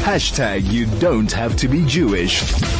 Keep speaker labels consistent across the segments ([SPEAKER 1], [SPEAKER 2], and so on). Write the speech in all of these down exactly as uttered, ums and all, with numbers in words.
[SPEAKER 1] Hashtag you don't have to be Jewish.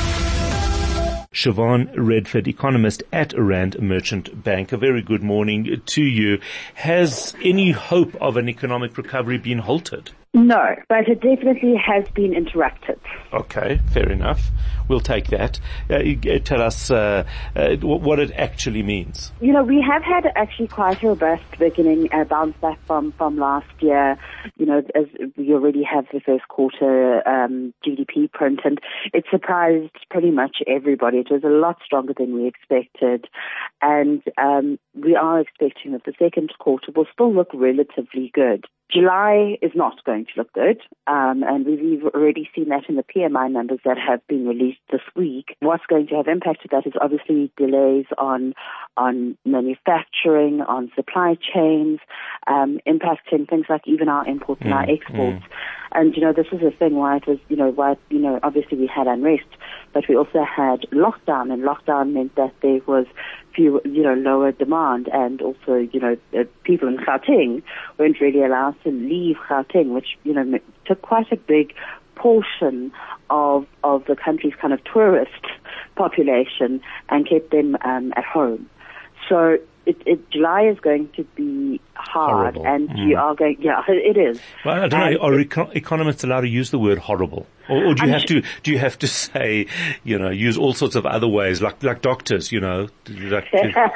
[SPEAKER 2] Siobhan Redford, economist at Rand Merchant Bank. A very good morning to you. Has any hope of an economic recovery been halted?
[SPEAKER 3] No, but it definitely has been interrupted.
[SPEAKER 2] Okay, fair enough. We'll take that. Uh, tell us uh, uh, what it actually means.
[SPEAKER 3] You know, we have had actually quite a robust beginning, uh, bounce back from, from last year. You know, as we already have the first quarter um, G D P print, and it surprised pretty much everybody. It was a lot stronger than we expected, and um, we are expecting that the second quarter will still look relatively good. July is not going to look good, um, and we've already seen that in the P M I numbers that have been released this week. What's going to have impacted that is obviously delays on on manufacturing, on supply chains, um, impacting things like even our imports mm, and our exports. Mm. And, you know, this is a thing why it was, you know, why, you know, obviously we had unrest, but we also had lockdown, and lockdown meant that there was few, you know, lower demand, and also, you know, uh, people in Gauteng weren't really allowed to leave Gauteng, which, you know, took quite a big portion of of the country's kind of tourist population and kept them um, at home. So it, it, July is going to be hard,
[SPEAKER 2] horrible.
[SPEAKER 3] and
[SPEAKER 2] mm.
[SPEAKER 3] you are going, yeah, it is.
[SPEAKER 2] Well, I don't
[SPEAKER 3] and
[SPEAKER 2] know, are econ- economists allowed to use the word horrible? Or, or do you I'm have to, do you have to say, you know, use all sorts of other ways, like, like doctors, you know, like,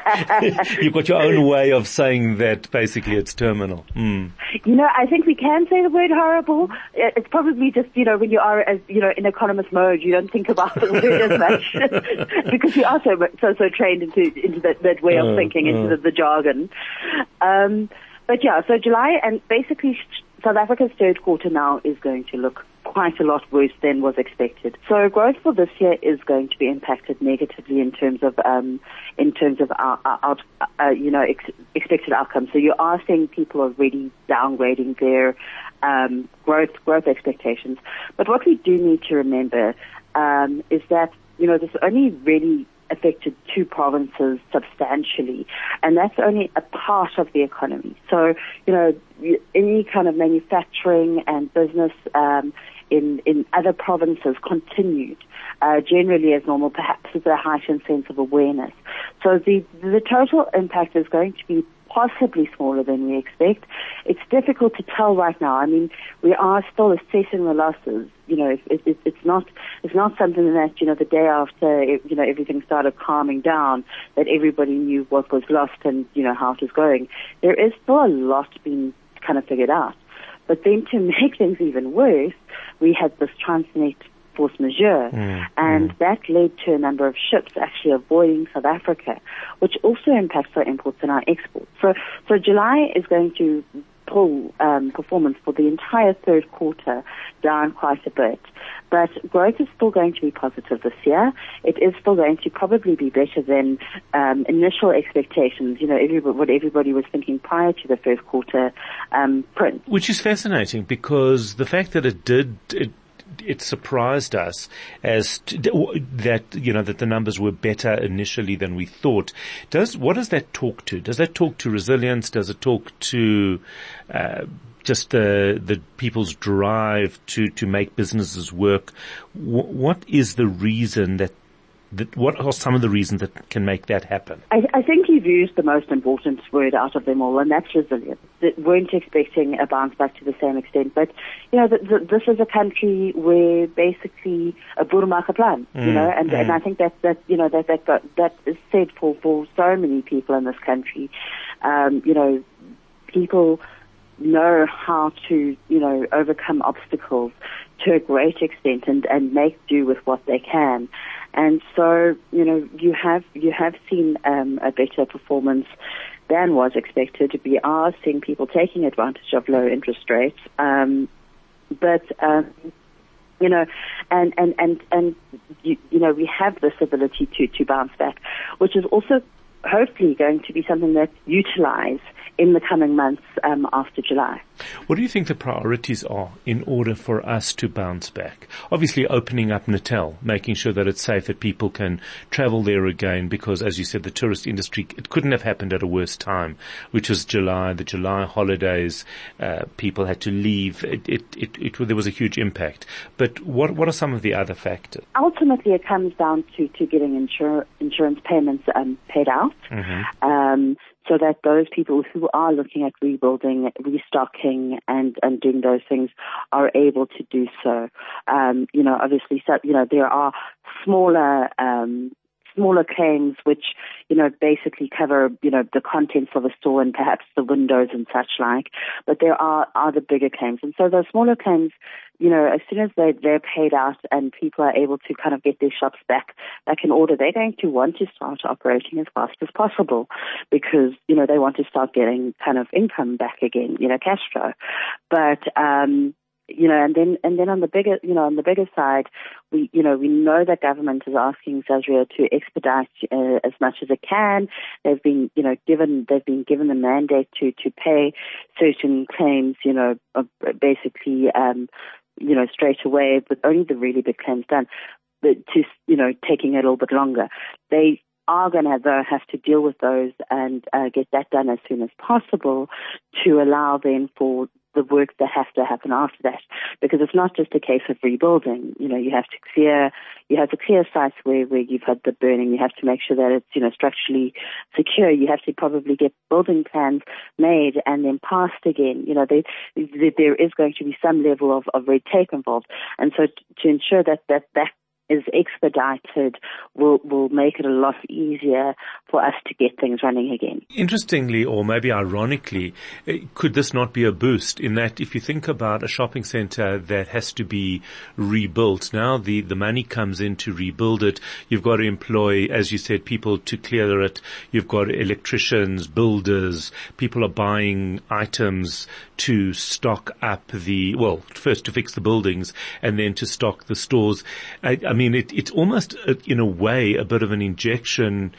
[SPEAKER 2] you've got your own way of saying that basically it's terminal. Mm.
[SPEAKER 3] You know, I think we can say the word horrible. It's probably just, you know, when you are, as you know, in economist mode, you don't think about the word as much because you are so, so, so trained into, into that, that way of uh, thinking, into uh. the, the jargon. Um, but yeah, so July, and basically South Africa's third quarter now is going to look quite a lot worse than was expected. So growth for this year is going to be impacted negatively in terms of um, in terms of our, our, our uh, you know ex- expected outcomes. So you are seeing people already downgrading their um, growth growth expectations. But what we do need to remember um, is that you know this only really affected two provinces substantially, and that's only a part of the economy. So, you know, any kind of manufacturing and business um, in in other provinces continued uh, generally as normal, perhaps with a heightened sense of awareness. So the the total impact is going to be possibly smaller than we expect. It's difficult to tell right now. I mean, we are still assessing the losses. You know, it, it, it's not it's not something that, you know, the day after, it, you know, everything started calming down, that everybody knew what was lost and, you know, how it was going. There is still a lot being kind of figured out. But then to make things even worse, we had this Transnet force majeure, mm, and mm. that led to a number of ships actually avoiding South Africa, which also impacts our imports and our exports. So, so July is going to pull um, performance for the entire third quarter down quite a bit. But growth is still going to be positive this year. It is still going to probably be better than um, initial expectations, you know, everybody, what everybody was thinking prior to the first quarter um, print.
[SPEAKER 2] Which is fascinating, because the fact that it did... It It surprised us as to, that, you know, that the numbers were better initially than we thought. Does, what does that talk to? Does that talk to resilience? Does it talk to, uh, just the, the people's drive to, to make businesses work? W- what is the reason that, that, what are some of the reasons that can make that happen?
[SPEAKER 3] I, I think you've used the most important word out of them all, and that's resilience. They weren't expecting a bounce back to the same extent, but, you know, the, the, this is a country where basically a Burmaka plan, mm, you know, and, mm. and I think that, that you know, that, that, that, that is said for, for so many people in this country. Um, you know, people know how to, you know, overcome obstacles to a great extent and, and make do with what they can. And so, you know, you have you have seen um, a better performance than was expected. We are seeing people taking advantage of low interest rates, um, but um, you know, and and and and you, you know, we have this ability to to bounce back, which is also hopefully going to be something that's utilized in the coming months um, after July.
[SPEAKER 2] What do you think the priorities are in order for us to bounce back? Obviously opening up Natal, making sure that it's safe, that people can travel there again, because as you said, the tourist industry, it couldn't have happened at a worse time, which was July, the July holidays, uh, people had to leave. It, it, it, it, there was a huge impact. But what, what are some of the other factors?
[SPEAKER 3] Ultimately, it comes down to, to getting insur- insurance payments um, paid out. Mm-hmm. Um, so that those people who are looking at rebuilding, restocking, and, and doing those things are able to do so. Um, you know, obviously, so, you know, there are smaller, um, smaller claims which, you know, basically cover, you know, the contents of a store and perhaps the windows and such like. But there are, are the bigger claims. And so those smaller claims, you know, as soon as they, they're paid out and people are able to kind of get their shops back, back in order, they're going to want to start operating as fast as possible because, you know, they want to start getting kind of income back again, you know, cash flow. But, um, you know, and then, and then on the bigger, you know, on the bigger side, we, you know, we know that government is asking Sasria to expedite uh, as much as it can. They've been, you know, given, they've been given the mandate to, to pay certain claims, you know, uh, basically, um, you know, straight away, with only the really big claims done, but to, you know, taking a little bit longer. They are going to have, though, have to deal with those and uh, get that done as soon as possible to allow then for the work that has to happen after that, because it's not just a case of rebuilding. You know, you have to clear, you have to clear sites where, where you've had the burning. You have to make sure that it's, you know, structurally secure. You have to probably get building plans made and then passed again. You know, they, they, there is going to be some level of, of red tape involved. And so t- to ensure that, that, that is expedited will will make it a lot easier for us to get things running again.
[SPEAKER 2] Interestingly, or maybe ironically, could this not be a boost in that if you think about a shopping center that has to be rebuilt, now the, the money comes in to rebuild it. You've got to employ, as you said, people to clear it. You've got electricians, builders, people are buying items to stock up the, well, first to fix the buildings and then to stock the stores. I, I mean, it, it's almost, a, in a way, a bit of an injection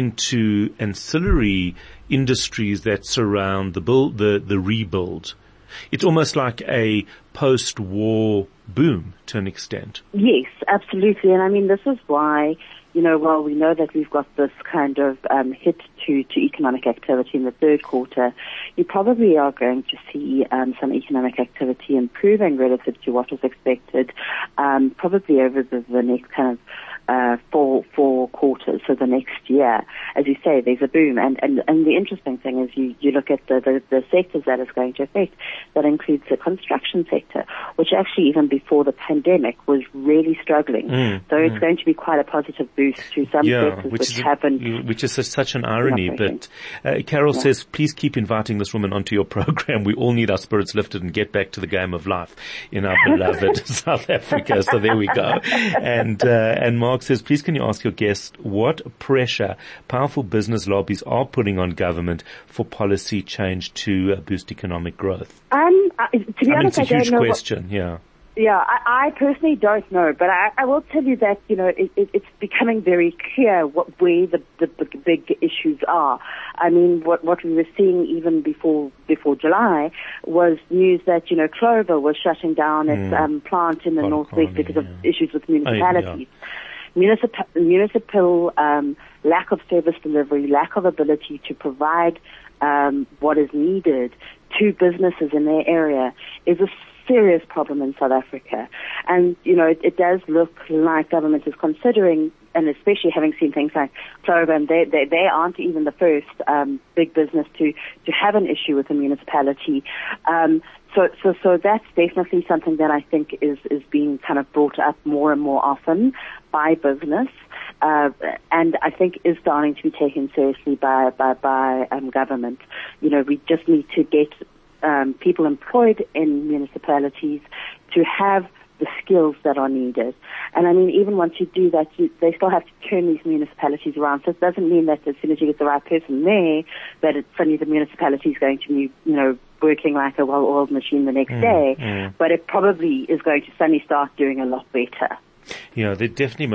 [SPEAKER 2] into ancillary industries that surround the build, the, the rebuild. It's almost like a post-war boom to an extent.
[SPEAKER 3] Yes, absolutely. And I mean, this is why, you know, while we know that we've got this kind of um, hit to, to economic activity in the third quarter, you probably are going to see um, some economic activity improving relative to what was expected, um, probably over the, the next kind of uh, four four quarters, so the next year. As you say, there's a boom. And, and, and the interesting thing is you, you look at the, the, the sectors that it's going to affect. That includes the construction sector, which actually even before the pandemic was really struggling. Mm, so mm. it's going to be quite a positive boost to some
[SPEAKER 2] yeah,
[SPEAKER 3] sectors
[SPEAKER 2] which,
[SPEAKER 3] which
[SPEAKER 2] is
[SPEAKER 3] haven't.
[SPEAKER 2] A, which is such an irony. But uh, Carol yeah. says, please keep inviting this woman onto your program. We all need our spirits lifted and get back to the game of life in our beloved South Africa. So there we go. And uh, and Mark says, please can you ask your guest what pressure powerful business lobbies are putting on government for policy change to uh, boost economic growth?
[SPEAKER 3] Um, uh, to be
[SPEAKER 2] I
[SPEAKER 3] honest,
[SPEAKER 2] mean, it's a
[SPEAKER 3] I
[SPEAKER 2] huge
[SPEAKER 3] don't know
[SPEAKER 2] question.
[SPEAKER 3] What,
[SPEAKER 2] yeah.
[SPEAKER 3] Yeah, I, I personally don't know, but I, I will tell you that, you know, it, it, it's becoming very clear what where the, the, the big issues are. I mean, what, what we were seeing even before before July was news that, you know, Clover was shutting down mm. its um, plant in the
[SPEAKER 2] Pot
[SPEAKER 3] northwest
[SPEAKER 2] economy,
[SPEAKER 3] because
[SPEAKER 2] yeah.
[SPEAKER 3] of issues with municipalities.
[SPEAKER 2] I, yeah.
[SPEAKER 3] Municipal, municipal um, lack of service delivery, lack of ability to provide um, what is needed to businesses in their area is a serious problem in South Africa. And, you know, it, it does look like government is considering, and especially having seen things like Clover, and they, they, they aren't even the first um, big business to, to have an issue with the municipality. Um, so, so, so that's definitely something that I think is, is being kind of brought up more and more often by business. Uh, and I think is starting to be taken seriously by, by, by um, government. You know, we just need to get Um, people employed in municipalities to have the skills that are needed. And I mean, even once you do that, you, they still have to turn these municipalities around. So it doesn't mean that as soon as you get the right person there, that it's suddenly the municipality is going to be, you know, working like a well-oiled machine the next mm, day. Mm. But it probably is going to suddenly start doing a lot better.
[SPEAKER 2] Yeah, there definitely must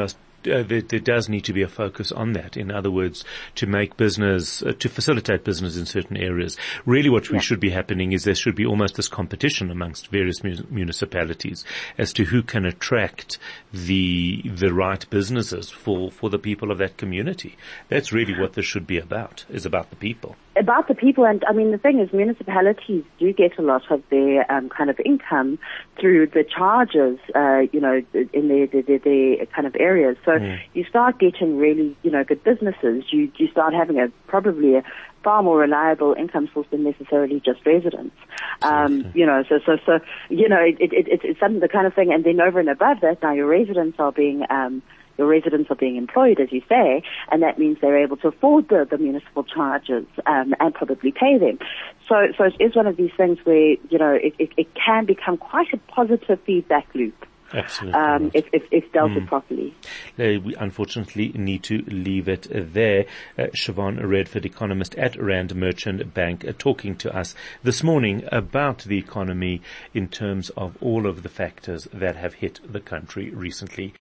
[SPEAKER 2] uh, there, there does need to be a focus on that. In other words, to make business, uh, to facilitate business in certain areas. Really what we
[SPEAKER 3] Yeah.
[SPEAKER 2] should be happening is there should be almost this competition amongst various mu- municipalities as to who can attract the, the right businesses for, for the people of that community. That's really what this should be about, is about the people.
[SPEAKER 3] About the people, and I mean, the thing is, municipalities do get a lot of their um, kind of income through the charges, uh, you know, in their, their, their, their kind of areas. So mm. you start getting really, you know, good businesses. You you start having a probably a far more reliable income source than necessarily just residents. Um, you know, so so so you know, it, it, it, it's something the kind of thing, and then over and above that, now your residents are being um, Your residents are being employed, as you say, and that means they're able to afford the, the municipal charges um, and probably pay them. So, so it is one of these things where, you know, it, it, it can become quite a positive feedback loop.
[SPEAKER 2] Absolutely.
[SPEAKER 3] Um, if, if, if dealt
[SPEAKER 2] mm.
[SPEAKER 3] with properly.
[SPEAKER 2] Uh, we unfortunately need to leave it there. Uh, Siobhan Redford, economist at Rand Merchant Bank, uh, talking to us this morning about the economy in terms of all of the factors that have hit the country recently.